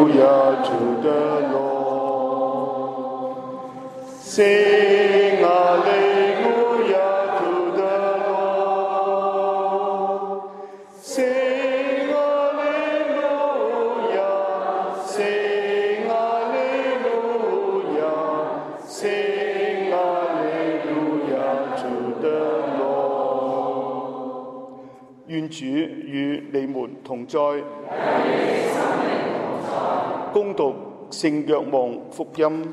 Hallelujah to the Lord. Sing hallelujah to the Lord. Sing hallelujah. Sing hallelujah. Sing hallelujah to the Lord. 願主與你們同在。恭讀聖若望福音。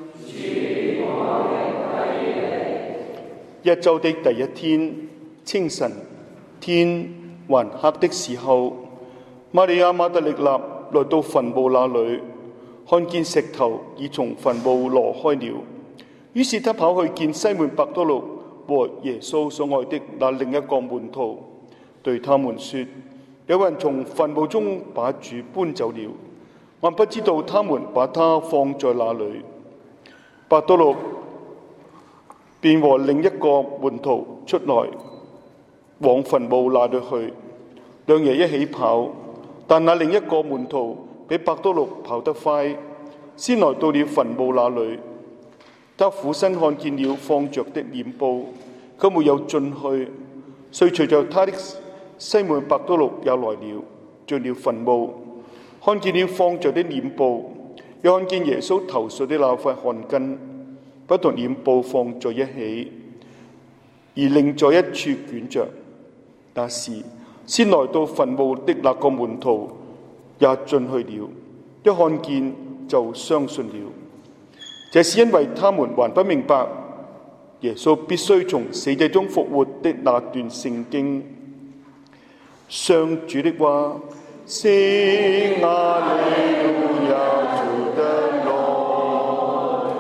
一週的第一天清晨，天還黑的時候，瑪利亞瑪達肋納來到墳墓那裏，看見石頭已從墳墓挪開了。於是他跑去見西門伯多祿和耶穌所愛的那另一個門徒，對他們說：有人從墳墓中把主搬走了，還不知道他們把他放在哪裏。伯多祿便和另一個門徒出來往墳墓那裏去，兩人一起跑，但那另一個門徒比伯多祿跑得快，先來到了墳墓那裏。他俯身看見了放着的殮布，卻沒有進去。遂隨着他的西門伯多祿也來了，進了墳墓，看見了放着的殮布，又看見耶穌頭上的那塊汗巾，不同殮布放在一起，而另在一處捲着。那時先來到墳墓的那個門徒也進去了，一看見就相信了。這是因為他們還不明白耶穌必須從死者中復活的那段聖經。上主的話。Sing hallelujah to the Lord.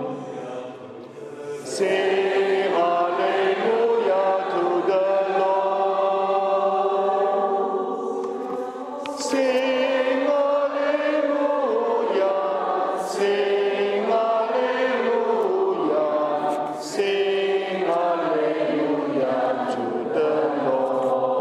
Sing hallelujah to the Lord. Sing hallelujah. Sing hallelujah. Sing hallelujah to the Lord.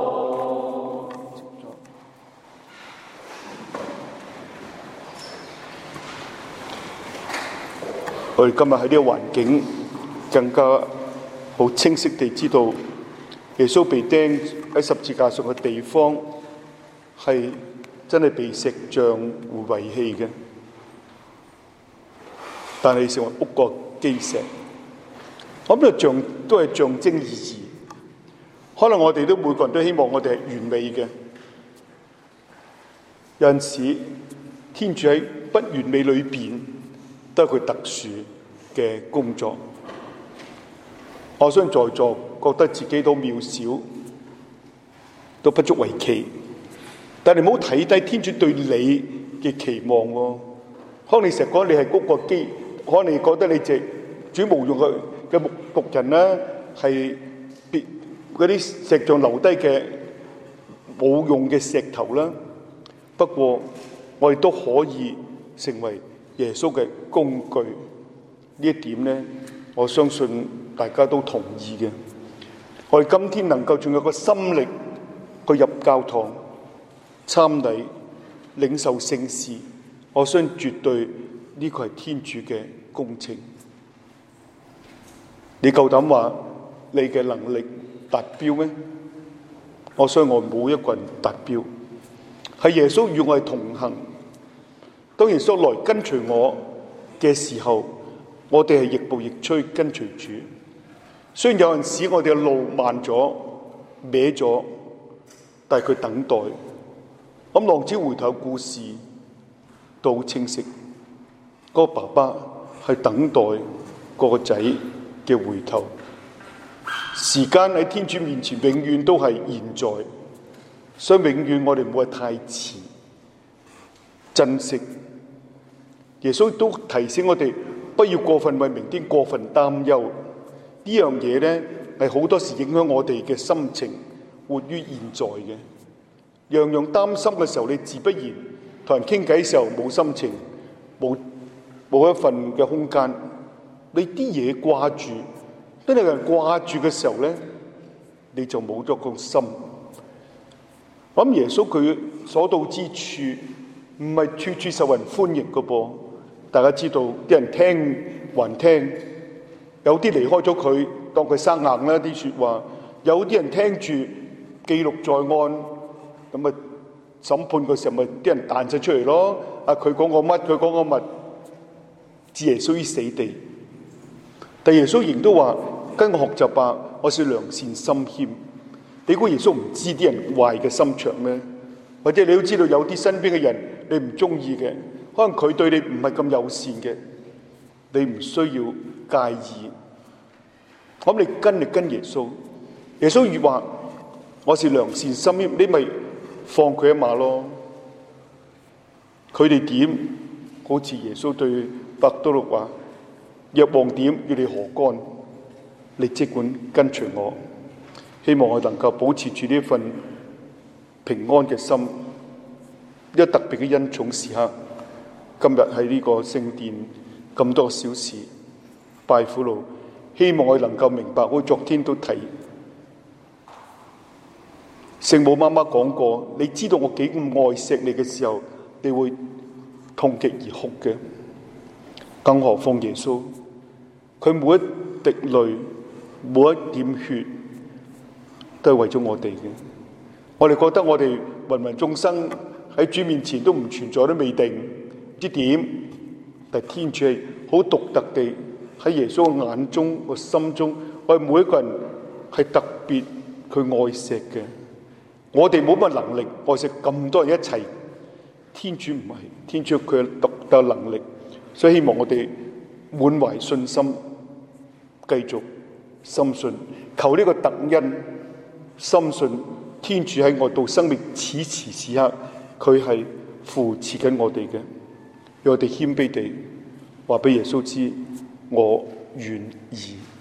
我哋今日喺呢個環境更加好清晰地知道，耶穌被釘喺十字架上嘅地方係真係被石像遺棄嘅，但係成為屋個基石。我諗呢個像都係象徵意義。可能我哋都每個人都希望我哋係完美嘅，有陣時天主喺不完美裏邊都係佢特殊嘅工作。我相信在座覺得自己都渺小，都不足為奇，但係唔好睇低天主對你嘅期望喎。可能你成日講你係嗰個基，可能你覺得你隻主無用嘅僕人啦，係別嗰啲石像留低嘅冇用嘅石頭啦。不過我哋都可以成為耶穌嘅工具，呢一點呢，我相信大家都同意嘅。我哋今天能夠仲有個心力去入教堂參禮領受聖事，我相信絕對呢個係天主嘅工程。你夠膽話你嘅能力達標咩？我相信我冇一個人達標，係耶穌與我哋同行。當耶穌來跟隨我嘅時候，我哋係亦步亦趨跟隨主。雖然有陣時我哋嘅路慢咗、歪咗，但係佢等待。咁浪子回頭故事都好清晰，嗰個爸爸係等待個仔嘅回頭。時間喺天主面前永遠都係現在，所以永遠我哋唔會太遲，珍惜。耶穌都提醒我哋不要過分為明天過分擔憂。呢樣嘢呢，係好多時影響我哋嘅心情，活於現在嘅。樣樣擔心嘅時候，你自不然同人傾偈嘅時候冇心情，冇一份嘅空間。你啲嘢掛住，當你有人掛住嘅時候呢，你就冇咗個心。我諗耶穌佢所到之處， 唔係處處受人歡迎嘅噃。大家知道啲人聽還聽，有啲離開咗佢，當佢生硬啦啲説話；有啲人聽住記錄在案，咁啊審判嘅時候咪啲人彈晒出嚟咯。佢講個乜，佢講個乜，置耶穌於死地。但耶穌仍都話：跟我學習吧，我是良善心謙。你估耶穌唔知啲人壞嘅心腸咩？或者你都知道有啲身邊嘅人你唔中意嘅，可能佢對你唔係咁友善嘅，你唔需要介意。咁你跟耶穌，耶穌越話我是良善心謙，你咪放佢一馬咯。佢哋點？好似耶穌對伯多祿話：若望點，與你何干？你即管跟隨我。希望我能夠保持住呢一份平安嘅心，一特別嘅恩寵時刻。今日喺呢個聖殿咁多小時拜苦路，希望我能夠明白。我昨天都提聖母媽媽講過，你知道我幾咁愛錫你嘅時候，你會痛極而哭嘅。更何況耶穌，佢每一滴淚，每一點血，都係為咗我哋嘅。我哋覺得我哋芸芸眾生喺主面前都唔存在，都未定，唔知點。但係天主係好獨特地喺耶穌嘅眼中、個心中，我哋每一個人係特別佢愛錫嘅。我哋冇乜能力愛錫咁多人一齊，天主唔係，天主佢有獨特能力，所以希望我哋滿懷信心，繼續深信，求呢個特恩，深信天主喺我度生命此時此刻，佢係扶持緊我哋嘅。讓我哋謙卑地話俾耶穌知，我願意。